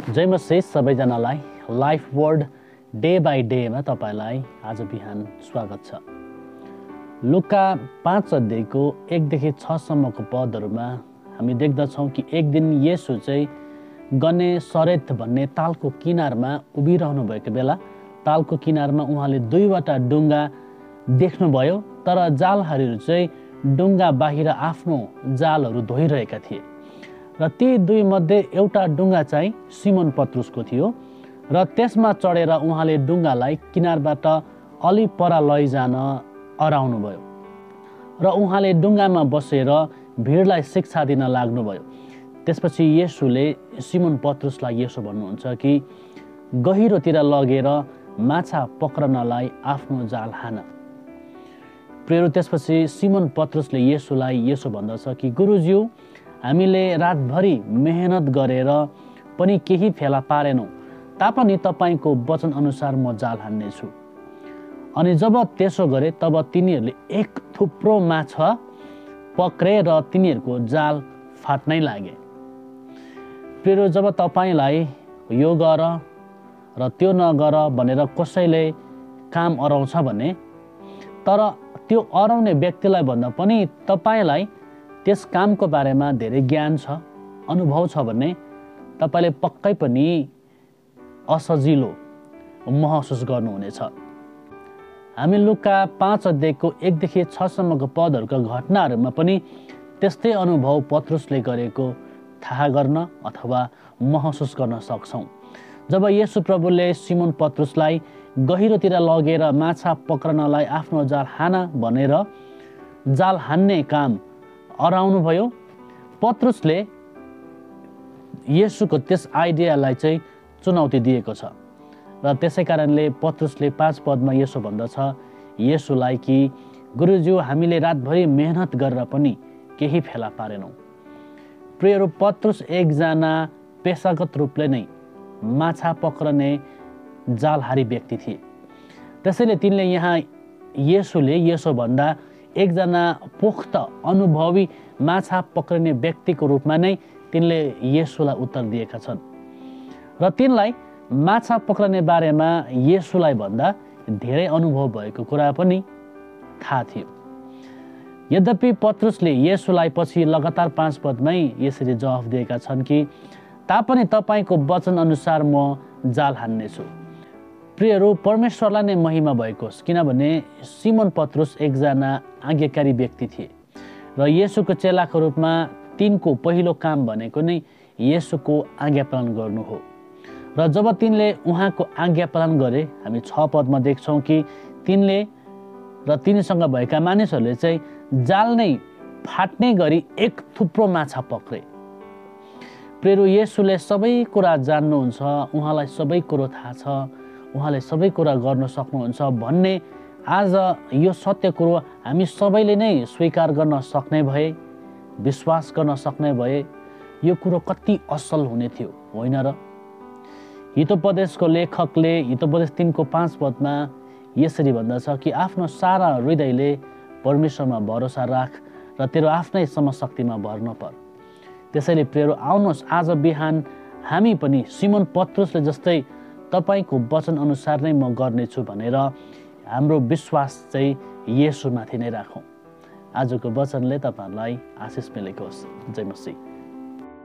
जय मसीह सबैजनालाई life word day by डेमा तपाईलाई आज बिहान स्वागत छ। लुका 5 अध्यायको 1 देखि 6 सम्मको पदहरूमा हामी देख्दछौँ कि एक दिन येशू चाहिँ गनेसरेत भन्ने तालको किनारमा उभिरहनु भएको बेला तालको किनारमा उहाँले दुईवटा डुङ्गा देख्नुभयो, तर जालहारीहरू चाहिँ डुङ्गा बाहिर आफ्नो जालहरू धोइरहेका थिए र ती दुई मध्ये एउटा डुङ्गा चाहिँ सिमोन पत्रुसको थियो र त्यसमा चढेर उहाँले डुङ्गालाई किनारबाट अलि पर लैजान अराउनु भयो र उहाँले डुङ्गामा बसेर भिडलाई शिक्षा दिन लाग्नुभयो। त्यसपछि येशूले सिमोन पत्रुसलाई यसो भन्नुहुन्छ कि गहिरोतिर लगेर माछा पक्रनलाई आफ्नो जाल हान। प्रियहरू, त्यसपछि सिमोन पत्रुसले येशूलाई यसो भन्दछ कि गुरुज्यू, हामीले रातभरि मेहनत गरेर पनि केही फेला पारेनौँ, तापनि तपाईँको वचन अनुसार म जाल हान्नेछु। अनि जब त्यसो गरे तब तिनीहरूले एक थुप्रो माछा पक्रे र तिनीहरूको जाल फाट्नै लागे। प्रियहरू, जब तपाईँलाई यो गर र त्यो नगर भनेर कसैले काम अराउँछ भने, तर त्यो अराउने व्यक्तिलाई भन्दा पनि तपाईँलाई त्यस कामको बारेमा धेरै ज्ञान छ, अनुभव छ भने तपाईँले पक्कै पनि असजिलो महसुस गर्नुहुनेछ। हामी लुका 5 अध्यायको 1 देखि 6 सम्मको पदहरूका घटनाहरूमा पनि त्यस्तै अनुभव पत्रुसले गरेको थाहा गर्न अथवा महसुस गर्न सक्छौँ। जब येशू प्रभुले सिमोन पत्रुसलाई गहिरोतिर लगेर माछा पक्रनलाई आफ्नो जाल हान भनेर जाल हान्ने काम अराउनुभयो, पत्रुसले येशूको त्यस आइडियालाई चाहिँ चुनौती दिएको छ र त्यसै कारणले पत्रुसले 5 पदमा यसो भन्दछ येशूलाई कि गुरुज्यू, हामीले रातभरि मेहनत गरेर पनि केही फेला पारेनौँ। प्रियहरू, पत्रुस एकजना पेसागत रूपले नै माछा पक्रने जालहारी व्यक्ति थिए। त्यसैले तिनले यहाँ येशूले यसो भन्दा एकजना पोख्त अनुभवी माछा पक्रने व्यक्तिको रूपमा नै तिनले येशूलाई उत्तर दिएका छन् र तिनलाई माछा पक्रने बारेमा येशूलाई भन्दा धेरै अनुभव भएको कुरा पनि थाहा थियो। यद्यपि पत्रुसले येशूलाई पछि लगातार 5 पदमै यसरी जवाफ दिएका छन् कि तापनि तपाईँको वचन अनुसार म जाल हान्नेछु। प्रियहरू, परमेश्वरलाई नै महिमा भएको होस्, किनभने सिमोन पत्रुस एकजना आज्ञाकारी व्यक्ति थिए र येशूको चेलाको रूपमा तिनको पहिलो काम भनेको नै येशूको आज्ञा पालन गर्नु हो। र जब तिनले उहाँको आज्ञा पालन गरे, हामी 6 पदमा देख्छौँ कि तिनले र तिनीसँग भएका मानिसहरूले चाहिँ जाल नै फाट्ने गरी एक थुप्रो माछा पक्रे। प्रियहरू, येशूले सबै कुरा जान्नुहुन्छ, उहाँलाई सबै कुरो थाहा छ, उहाँले सबै कुरा गर्न सक्नुहुन्छ भन्ने आज यो सत्य कुरो हामी सबैले नै स्वीकार गर्न सक्ने भए, विश्वास गर्न सक्ने भए यो कुरो कति असल हुने थियो, होइन र? हितोपदेशको लेखकले हितोपदेश 3को 5 पदमा यसरी भन्दछ कि आफ्नो सारा हृदयले परमेश्वरमा भरोसा राख र तेरो आफ्नै समशक्तिमा भर नपर। त्यसैले प्रियहरू, आउनुहोस् आज बिहान हामी पनि सिमोन पत्रुसले जस्तै तपाईँको वचन अनुसार नै म गर्नेछु भनेर हाम्रो विश्वास चाहिँ येशूमाथि नै राखौँ। आजको वचनले तपाईँहरूलाई आशिष मिलेको होस्। जय मसीह।